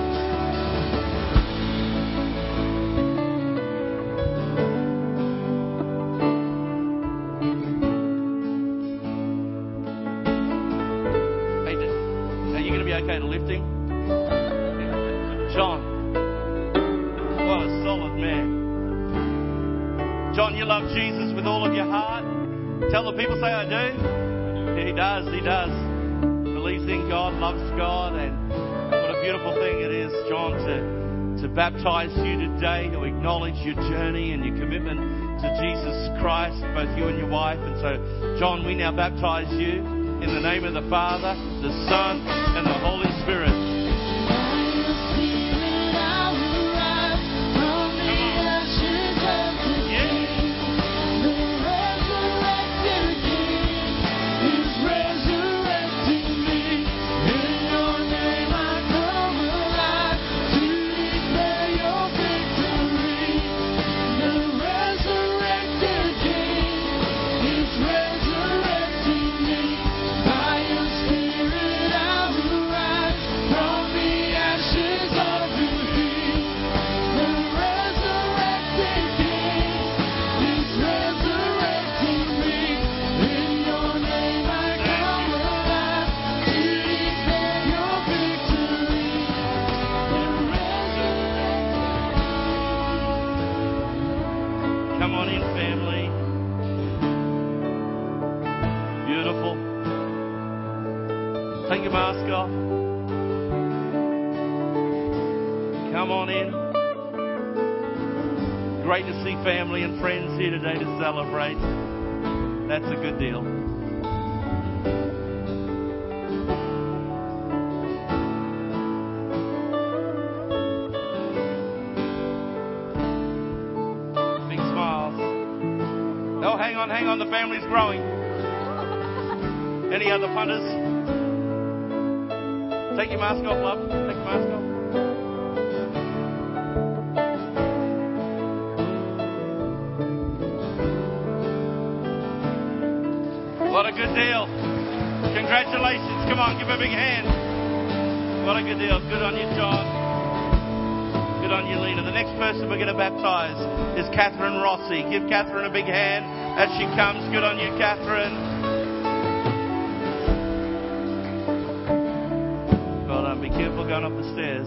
Okay to lift him? John, what a solid man. John, you love Jesus with all of your heart. Tell the people, say I do. Yeah, he does, he does. Believes in God, loves God, and what a beautiful thing it is, John, to, to baptise you today, to acknowledge your journey and your commitment to Jesus Christ, both you and your wife. And so, John, we now baptise you in the name of the Father, the Son, and the Holy Spirit. Take your mask off. Come on in. Great to see family and friends here today to celebrate. That's a good deal. Big smiles. Oh, hang on, hang on. The family's growing. Any other punters? Take your mask off, love. Take your mask off. What a good deal. Congratulations. Come on, give a big hand. What a good deal. Good on you, John. Good on you, Lena. The next person we're going to baptise is Catherine Rossi. Give Catherine a big hand as she comes. Good on you, Catherine. Be careful going up the stairs.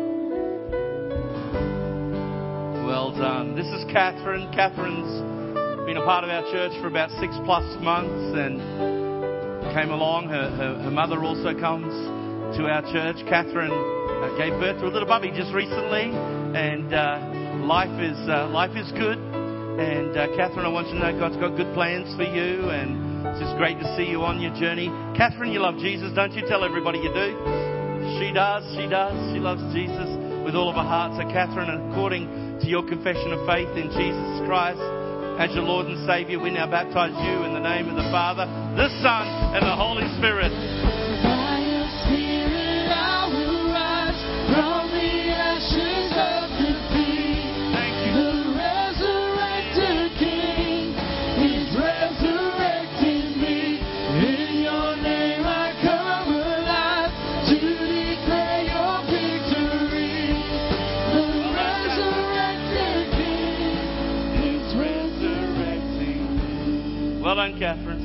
Well done. This is Catherine. Catherine's a part of our church for about six plus months and came along. Her, her, her mother also comes to our church. Catherine uh, gave birth to a little puppy just recently, and uh, life is uh, life is good. And uh, Catherine, I want you to know God's got good plans for you, and it's just great to see you on your journey. Catherine, you love Jesus, don't you? Tell everybody you do. She does, she does. She loves Jesus with all of her heart. So Catherine, according to your confession of faith in Jesus Christ as your Lord and Saviour, we now baptise you in the name of the Father, the Son, and the Holy Spirit. By your Spirit I will rise from the ashes of defeat. Thank you. The resurrected King is resurrecting me. In your name I come alive to declare your victory. The resurrected King is resurrecting. Well done, Catherine.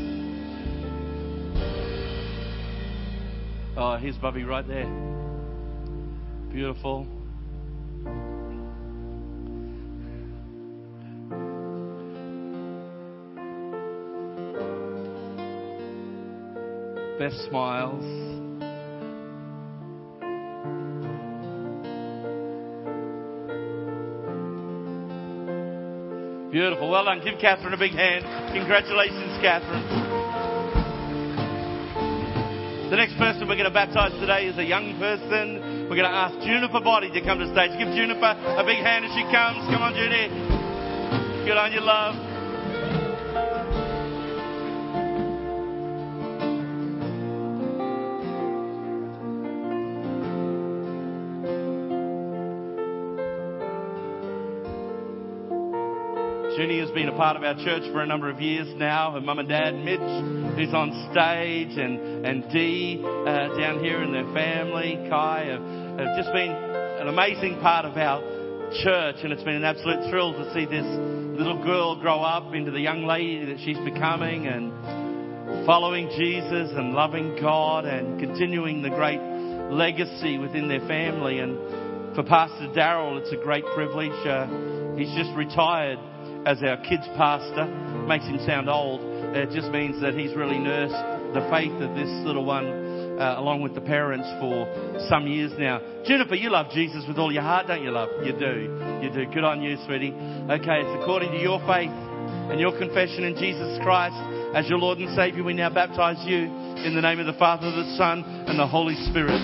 Oh, here's Bubby right there. Beautiful. Best smiles. Beautiful. Well done. Give Catherine a big hand. Congratulations, Catherine. The next person we're going to baptise today is a young person. We're going to ask Juniper Body to come to the stage. Give Juniper a big hand as she comes. Come on, Judy. Good on you, love. Junie has been a part of our church for a number of years now. Her mum and dad, Mitch, who's on stage, and, and Dee uh, down here and their family, Kai, have, have just been an amazing part of our church. And it's been an absolute thrill to see this little girl grow up into the young lady that she's becoming, and following Jesus and loving God and continuing the great legacy within their family. And for Pastor Darryl, it's a great privilege. Uh, he's just retired as our kids pastor. Makes him sound old. It just means that he's really nursed the faith of this little one uh, along with the parents for some years now. Juniper, you love Jesus with all your heart, don't you, love? You do. You do. Good on you, sweetie. Okay, it's according to your faith and your confession in Jesus Christ as your Lord and Saviour, we now baptise you in the name of the Father, the Son, and the Holy Spirit.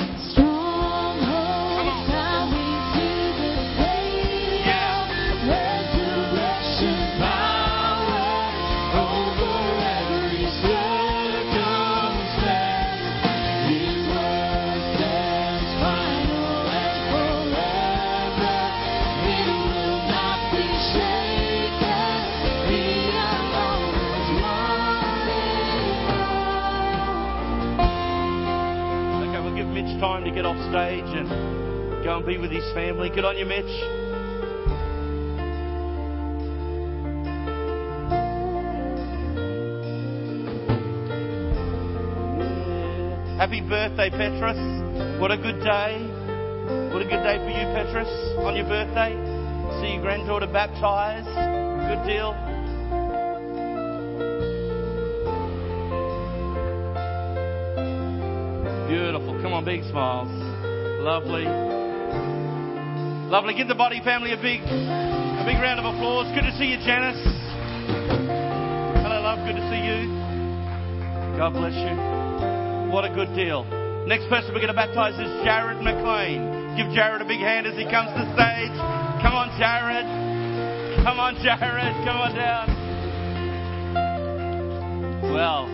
Time to get off stage and go and be with his family. Good on you, Mitch. Yeah. Happy birthday, Petrus. What a good day. What a good day for you, Petrus, on your birthday. See your granddaughter baptised. Good deal. Beautiful. Come on, big smiles. Lovely. Lovely. Give the Body family a big, a big round of applause. Good to see you, Janice. Hello, love. Good to see you. God bless you. What a good deal. Next person we're going to baptise is Jared McLean. Give Jared a big hand as he comes to the stage. Come on, Jared. Come on, Jared. Come on down. Well,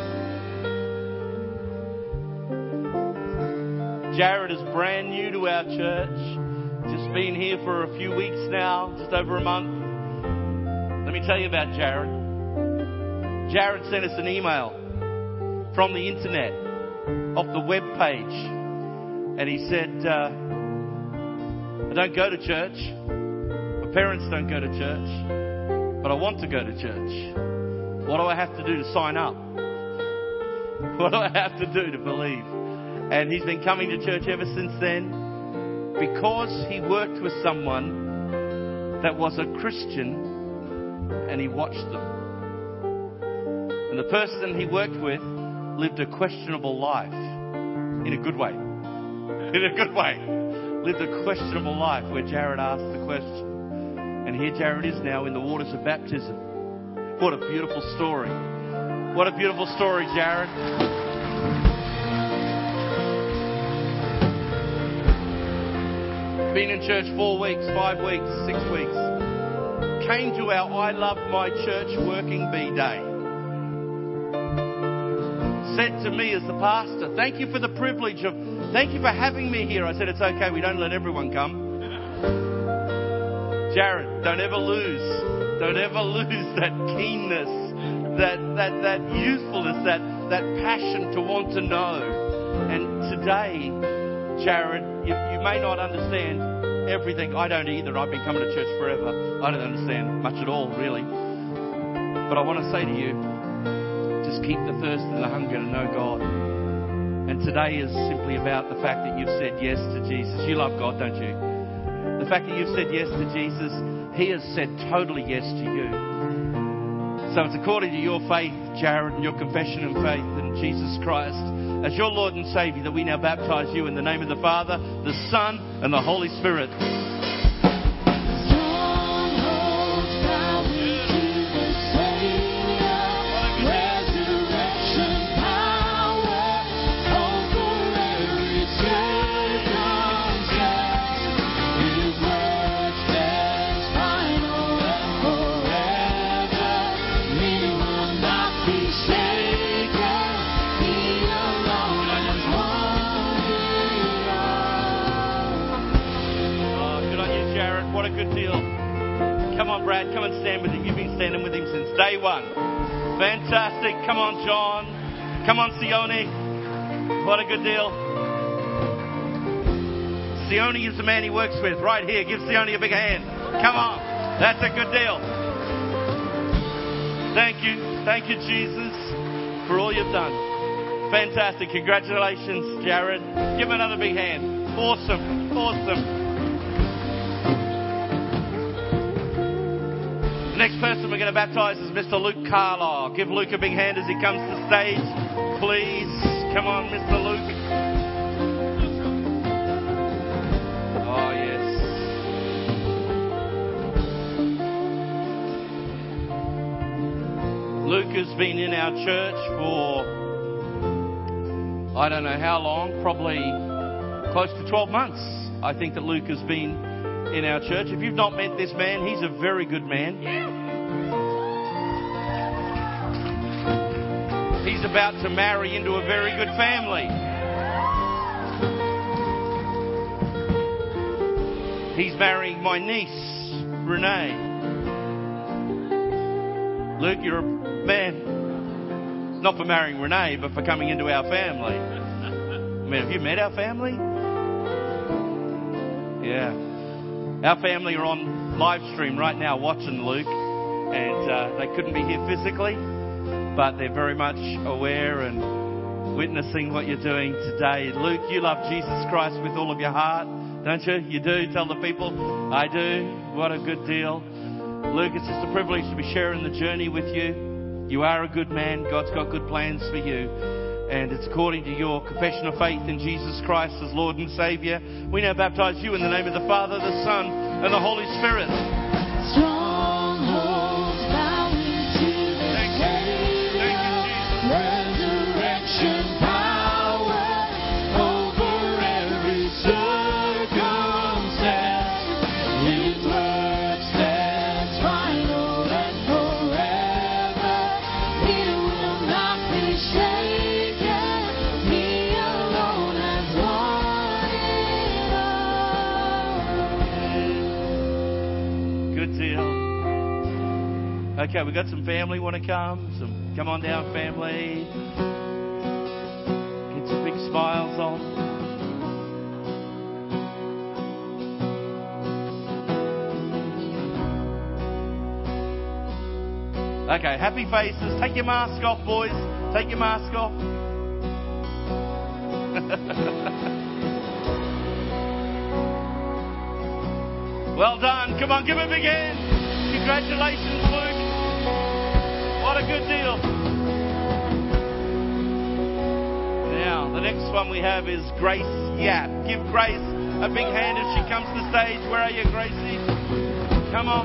Jared is brand new to our church. Just been here for a few weeks now, just over a month. Let me tell you about Jared. Jared sent us an email from the internet, off the web page. And he said, uh, I don't go to church. My parents don't go to church. But I want to go to church. What do I have to do to sign up? What do I have to do to believe? And he's been coming to church ever since then because he worked with someone that was a Christian and he watched them. And the person he worked with lived a questionable life in a good way. In a good way. Lived a questionable life where Jared asked the question. And here Jared is now in the waters of baptism. What a beautiful story. What a beautiful story, Jared. Been in church four weeks, five weeks, six weeks. Came to our I Love My Church Working Bee Day. Said to me as the pastor, thank you for the privilege of, thank you for having me here. I said, it's okay, we don't let everyone come. Jared, don't ever lose, don't ever lose that keenness, that that that youthfulness, that that passion to want to know. And today, Jared, you, you may not understand everything. I don't either. I've been coming to church forever. I don't understand much at all, really. But I want to say to you, just keep the thirst and the hunger to know God. And today is simply about the fact that you've said yes to Jesus. You love God, don't you? The fact that you've said yes to Jesus, He has said totally yes to you. So it's according to your faith, Jared, and your confession and faith in Jesus Christ as your Lord and Saviour that we now baptise you in the name of the Father, the Son, and the Holy Spirit. Brad, come and stand with him. You've been standing with him since day one. Fantastic. Come on, John. Come on, Sione. What a good deal. Sione is the man he works with right here. Give Sione a big hand. Come on. That's a good deal. Thank you. Thank you, Jesus, for all you've done. Fantastic. Congratulations, Jared. Give him another big hand. Awesome. Awesome. The next person we're going to baptise is Mister Luke Carlisle. Give Luke a big hand as he comes to the stage, please. Come on, Mister Luke. Oh, yes. Luke has been in our church for, I don't know how long, probably close to twelve months. I think that Luke has been in our church. If you've not met this man, he's a very good man. He's about to marry into a very good family. He's marrying my niece, Renee. Luke, you're a man, not for marrying Renee, but for coming into our family. I mean, have you met our family? Yeah. Our family are on live stream right now watching Luke, and uh, they couldn't be here physically, but they're very much aware and witnessing what you're doing today. Luke, you love Jesus Christ with all of your heart, don't you? You do. Tell the people, I do. What a good deal. Luke, it's just a privilege to be sharing the journey with you. You are a good man. God's got good plans for you. And it's according to your confession of faith in Jesus Christ as Lord and Saviour. We now baptise you in the name of the Father, the Son, and the Holy Spirit. Strongholds bowing to the Savior. Resurrection power over every circumstance. His word stands final and forever. He will not be shaken. Okay, we've got some family want to come. Some, come on down, family. Get some big smiles on. Okay, happy faces. Take your mask off, boys. Take your mask off. Well done. Come on, give him a big hand. Congratulations, Luke. good deal. Now, the next one we have is Grace Yap. Give Grace a big hand as she comes to the stage. Where are you, Gracie? Come on.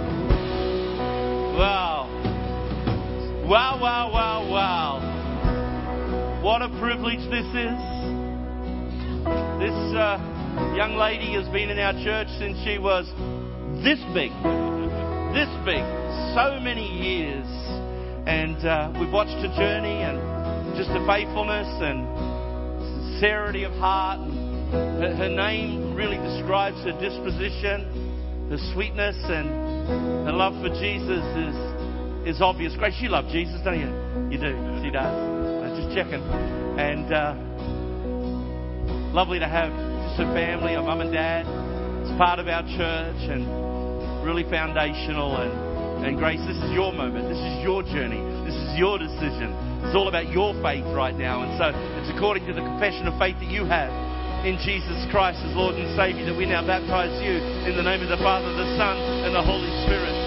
Wow. Wow, wow, wow, wow. What a privilege this is. This uh, young lady has been in our church since she was this big. This big. So many years. And uh, we've watched her journey and just the faithfulness and sincerity of heart. And her, her name really describes her disposition, her sweetness, and her love for Jesus is is obvious. Grace, you love Jesus, don't you? You do. She does. I'm just checking. And uh, lovely to have just her family, her mum and dad. It's part of our church and really foundational. And, and Grace, this is your moment. This is your journey. This is your decision. It's all about your faith right now. And so it's according to the confession of faith that you have in Jesus Christ as Lord and Saviour that we now baptize you in the name of the Father, the Son, and the Holy Spirit.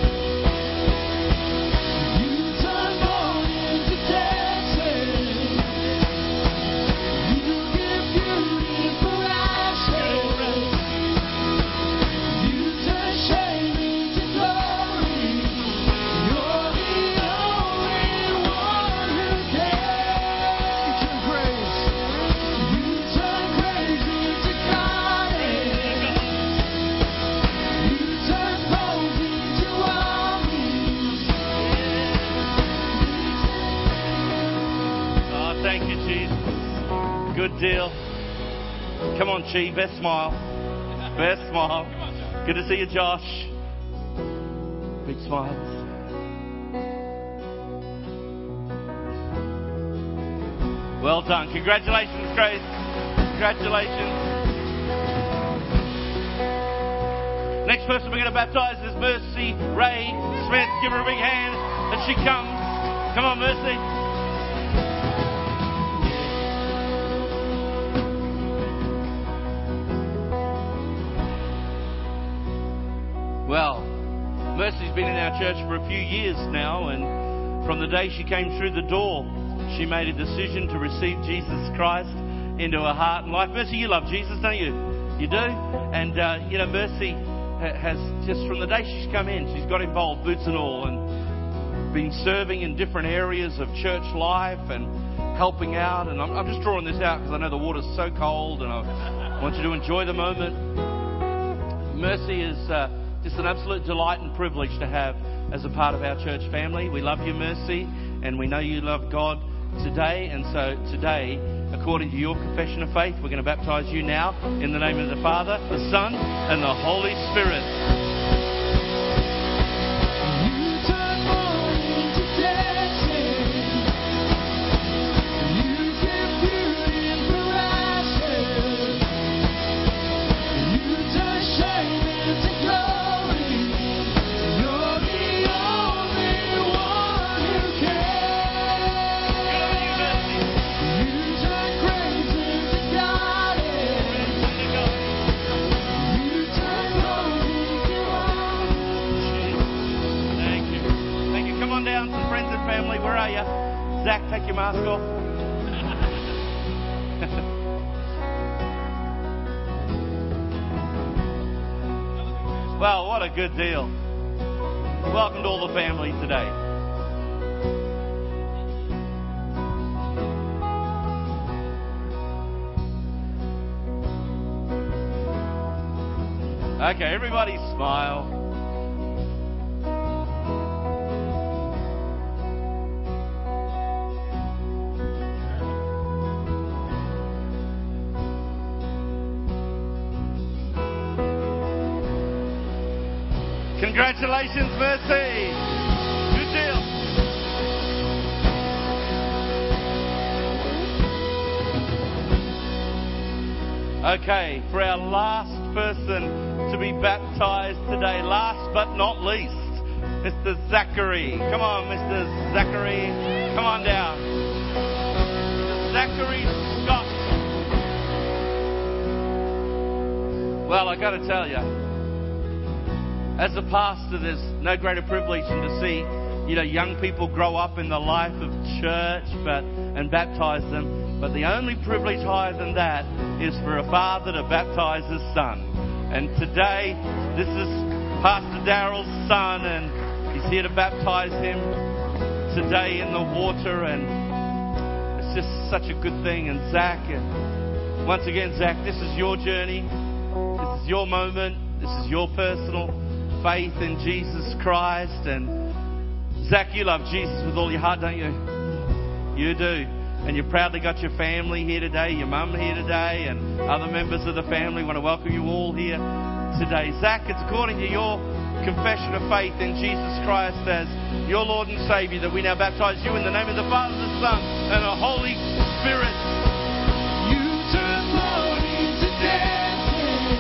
Good deal. Come on, Chi. Best smile. Best smile. Good to see you, Josh. Big smiles. Well done. Congratulations, Grace. Congratulations. Next person we're going to baptize is Mercy Ray Smith. Give her a big hand as she comes. Come on, Mercy. Well, Mercy's been in our church for a few years now, and from the day she came through the door, she made a decision to receive Jesus Christ into her heart and life. Mercy, you love Jesus, don't you? You do? And, uh, you know, Mercy ha- has just from the day she's come in, she's got involved, boots and all, and been serving in different areas of church life and helping out. And I'm, I'm just drawing this out because I know the water's so cold and I want you to enjoy the moment. Mercy is... Uh, Just an absolute delight and privilege to have as a part of our church family. We love you, Mercy, and we know you love God today. And so today, according to your confession of faith, we're going to baptize you now in the name of the Father, the Son, and the Holy Spirit. Where are you? Zach, take your mask off. Well, what a good deal. Welcome to all the family today. Okay, everybody smile. Congratulations, Mercy. Good deal. Okay, for our last person to be baptized today, last but not least, Mister Zachary. Come on, Mister Zachary. Come on down. Mister Zachary Scott. Well, I got to tell you, as a pastor, there's no greater privilege than to see you know, young people grow up in the life of church but and baptize them. But the only privilege higher than that is for a father to baptize his son. And today, this is Pastor Daryl's son, and he's here to baptize him today in the water. And it's just such a good thing. And Zach, and once again, Zach, this is your journey. This is your moment. This is your personal faith in Jesus Christ. And Zach, you love Jesus with all your heart, don't you? You do. And you proudly got your family here today, your mum here today, and other members of the family. Want to welcome you all here today. Zach, it's according to your confession of faith in Jesus Christ as your Lord and Saviour that we now baptize you in the name of the Father, the Son, and the Holy Spirit. You turn mourning to dancing.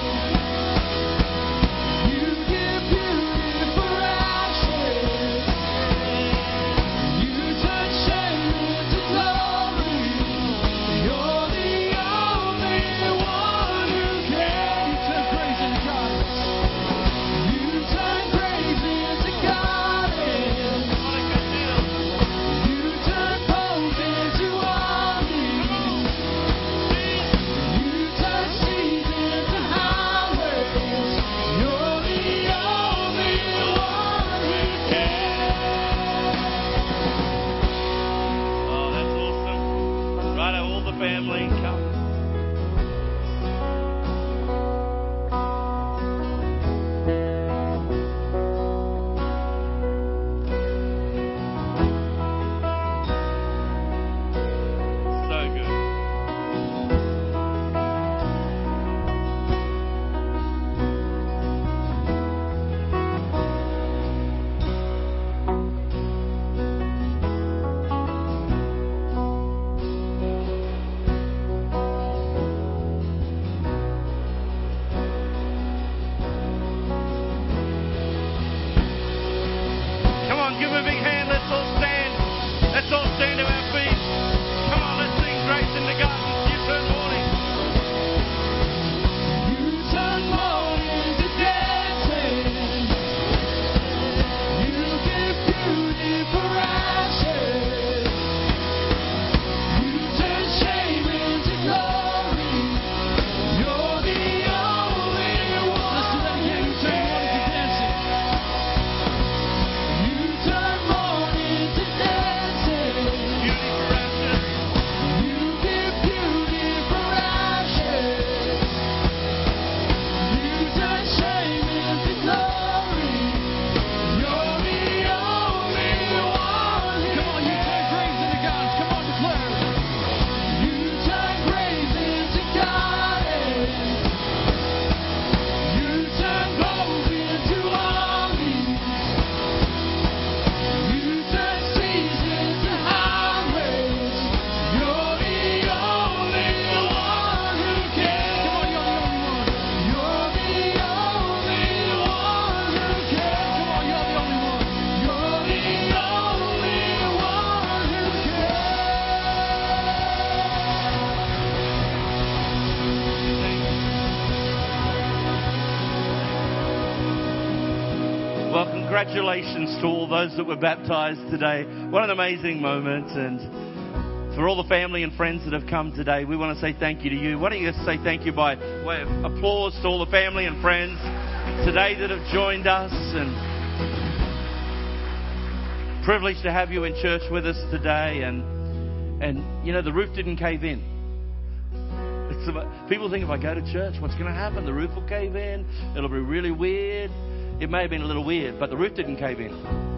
You give beauty for ashes. You turn shame into glory. You're the only one who can. You turn praise into godliness. You turn praise into godliness. You turn bones into armies. You turn seas into highways. You're the only one who can. Oh, that's awesome. Right, all the family, come. So good. Come on, give him a big hand. Let's all stand. Let's all stand to our feet. Come on, let's sing Grace in the Garden. You turn morning. You turn mourning to dancing. You give beauty for ashes. You turn shame into glory. You're the only one. Let's do that again. You turn mourning to dancing. You turn mourning to dancing. Beauty for ashes. You give beauty for ashes. You turn shame into glory. You're the only one. Come on, you turn praise into gods. Come on, declare it. You turn praise into goddess. You turn bones into armies. You turn seas into highways. You're the only one who can. Come on, you're the only one. You're the only one who can. Come on, you're the only one. You're the only one who can. Well, congratulations to all those that were baptized today. What an amazing moment. And for all the family and friends that have come today, we want to say thank you to you. Why don't you just say thank you by way of applause to all the family and friends today that have joined us. And privileged to have you in church with us today. And, and you know, the roof didn't cave in. It's about, people think if I go to church, what's going to happen? The roof will cave in. It'll be really weird. It may have been a little weird, but the roof didn't cave in.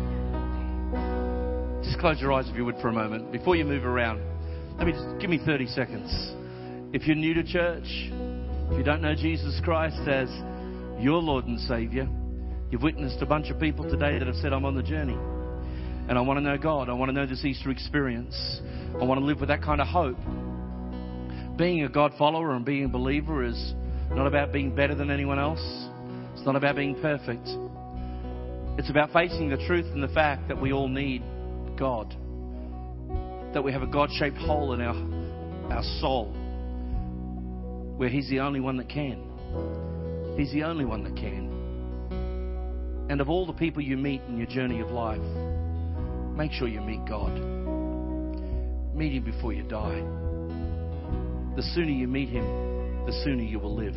Just close your eyes if you would for a moment. Before you move around, let me just give me thirty seconds. If you're new to church, if you don't know Jesus Christ as your Lord and Saviour, you've witnessed a bunch of people today that have said, I'm on the journey. And I want to know God. I want to know this Easter experience. I want to live with that kind of hope. Being a God follower and being a believer is not about being better than anyone else. It's not about being perfect. It's about facing the truth and the fact that we all need God. That we have a God-shaped hole in our, our soul where He's the only one that can. He's the only one that can. And of all the people you meet in your journey of life, make sure you meet God. Meet Him before you die. The sooner you meet Him, the sooner you will live.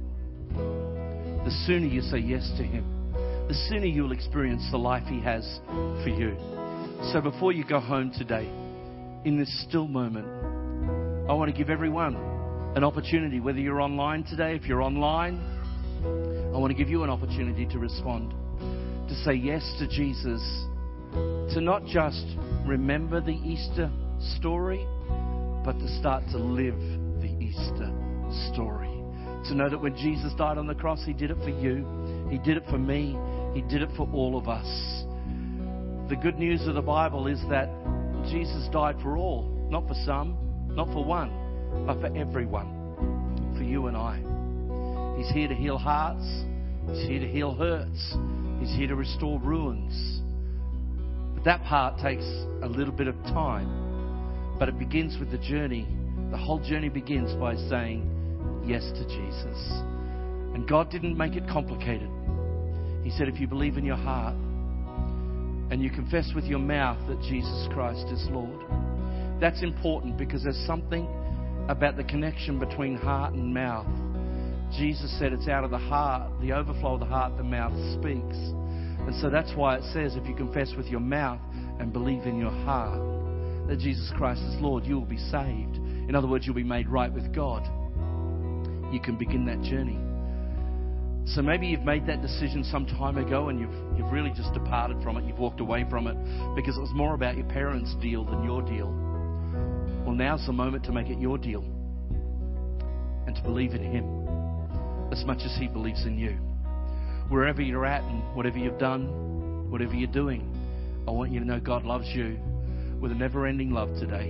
The sooner you say yes to Him, the sooner you'll experience the life He has for you. So before you go home today, in this still moment, I want to give everyone an opportunity, whether you're online today, if you're online, I want to give you an opportunity to respond, to say yes to Jesus, to not just remember the Easter story, but to start to live the Easter story. To know that when Jesus died on the cross, He did it for you, He did it for me, He did it for all of us. The good news of the Bible is that Jesus died for all, not for some, not for one, but for everyone, for you and I. He's here to heal hearts, He's here to heal hurts, He's here to restore ruins. But that part takes a little bit of time, but it begins with the journey. The whole journey begins by saying yes to Jesus. And God didn't make it complicated. He said if you believe in your heart and you confess with your mouth that Jesus Christ is Lord. That's important because there's something about the connection between heart and mouth. Jesus said it's out of the heart, the overflow of the heart, the mouth speaks. And so that's why it says if you confess with your mouth and believe in your heart that Jesus Christ is Lord, you will be saved. In other words, you'll be made right with God. You can begin that journey. So maybe you've made that decision some time ago and you've you've really just departed from it. You've walked away from it because it was more about your parents' deal than your deal. Well, now's the moment to make it your deal and to believe in Him as much as He believes in you. Wherever you're at and whatever you've done, whatever you're doing, I want you to know God loves you with a never-ending love today.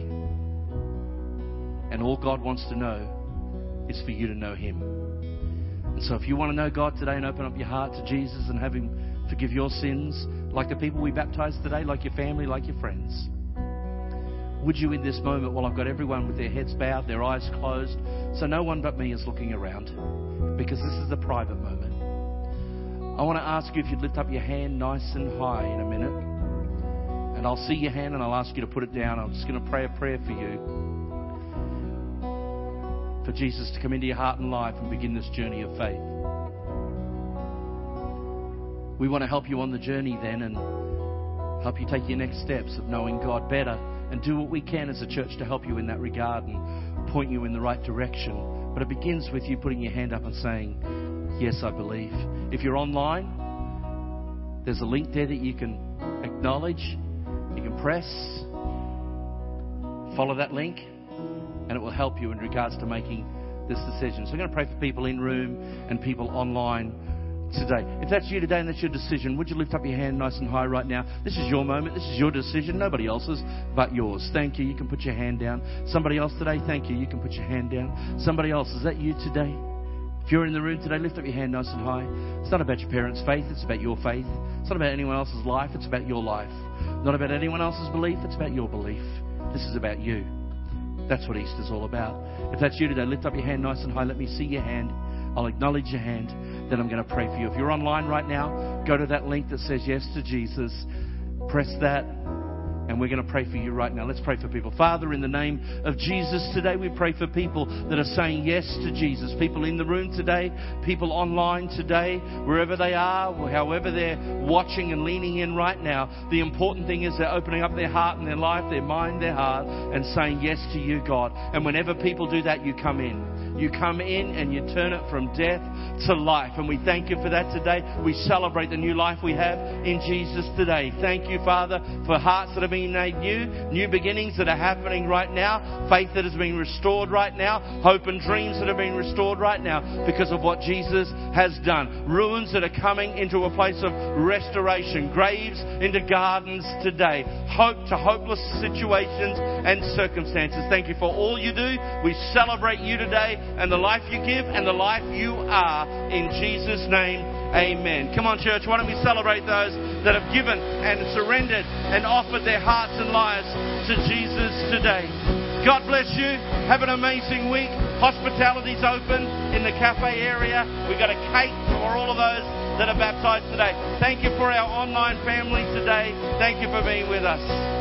And all God wants to know is for you to know Him. And so if you want to know God today and open up your heart to Jesus and have Him forgive your sins, like the people we baptized today, like your family, like your friends, would you in this moment, while I've got everyone with their heads bowed, their eyes closed, so no one but me is looking around, because this is a private moment. I want to ask you if you'd lift up your hand nice and high in a minute. And I'll see your hand and I'll ask you to put it down. I'm just going to pray a prayer for you, for Jesus to come into your heart and life and begin this journey of faith. We want to help you on the journey then and help you take your next steps of knowing God better and do what we can as a church to help you in that regard and point you in the right direction. But it begins with you putting your hand up and saying, yes, I believe. If you're online, there's a link there that you can acknowledge, you can press, follow that link, and it will help you in regards to making this decision. So I'm going to pray for people in room and people online today. If that's you today and that's your decision, would you lift up your hand nice and high right now? This is your moment. This is your decision. Nobody else's but yours. Thank you. You can put your hand down. Somebody else today? Thank you. You can put your hand down. Somebody else? Is that you today? If you're in the room today, lift up your hand nice and high. It's not about your parents' faith. It's about your faith. It's not about anyone else's life. It's about your life. Not about anyone else's belief. It's about your belief. This is about you. That's what Easter's all about. If that's you today, lift up your hand nice and high. Let me see your hand. I'll acknowledge your hand. Then I'm going to pray for you. If you're online right now, go to that link that says yes to Jesus. Press that. And we're going to pray for you right now. Let's pray for people. Father, in the name of Jesus today, we pray for people that are saying yes to Jesus. People in the room today, people online today, wherever they are, however they're watching and leaning in right now. The important thing is they're opening up their heart and their life, their mind, their heart, and saying yes to you, God. And whenever people do that, you come in. You come in and you turn it from death to life. And we thank you for that today. We celebrate the new life we have in Jesus today. Thank you, Father, for hearts that have been made new, new beginnings that are happening right now, faith that has been restored right now, hope and dreams that have been restored right now because of what Jesus has done. Ruins that are coming into a place of restoration, graves into gardens today, hope to hopeless situations and circumstances. Thank you for all you do. We celebrate you today and the life you give and the life you are. In Jesus' name, amen. Come on, church, why don't we celebrate those that have given and surrendered and offered their hearts and lives to Jesus today. God bless you. Have an amazing week. Hospitality's open in the cafe area. We've got a cake for all of those that are baptized today. Thank you for our online family today. Thank you for being with us.